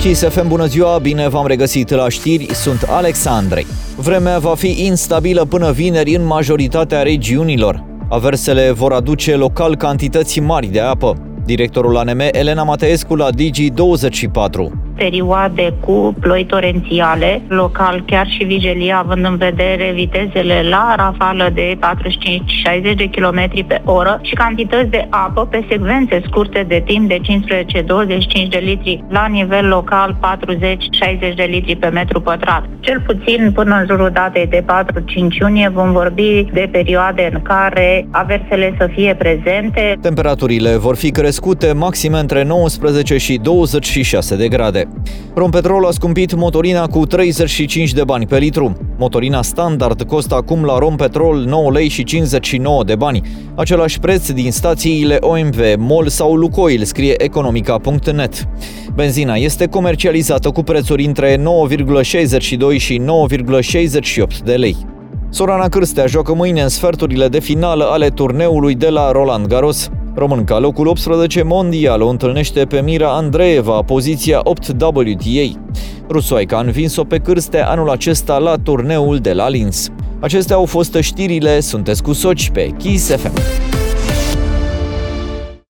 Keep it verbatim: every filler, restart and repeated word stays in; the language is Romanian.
Kiss F M, bună ziua, bine v-am regăsit la știri, sunt Alexandrei. Vremea va fi instabilă până vineri în majoritatea regiunilor. Aversele vor aduce local cantități mari de apă. Directorul A N M, Elena Mateescu, la Digi douăzeci și patru. Perioade cu ploi torențiale, local chiar și vigilia, având în vedere vitezele la rafală de patruzeci și cinci șaizeci de kilometri pe oră și cantități de apă pe secvențe scurte de timp de cincisprezece douăzeci și cinci de litri, la nivel local patruzeci șaizeci de litri pe metru pătrat. Cel puțin până în jurul datei de patru cinci iunie vom vorbi de perioade în care aversele să fie prezente. Temperaturile vor fi crescute maxime între nouăsprezece și douăzeci și șase de grade. Rompetrol a scumpit motorina cu treizeci și cinci de bani pe litru. Motorina standard costă acum la Rompetrol nouă lei și cincizeci și nouă de bani. Același preț din stațiile O M V, MOL sau Lukoil, scrie economica punct net. Benzina este comercializată cu prețuri între nouă virgulă șaizeci și doi și nouă virgulă șaizeci și opt de lei. Sorana Cârstea joacă mâine în sferturile de finală ale turneului de la Roland Garros. Românca, locul optsprezece mondial, o întâlnește pe Mira Andreeva, poziția opt W T A. Rusoaica a învins-o pe Cârstea anul acesta la turneul de la Linz. Acestea au fost știrile, sunteți cu Soci pe Kiss F M.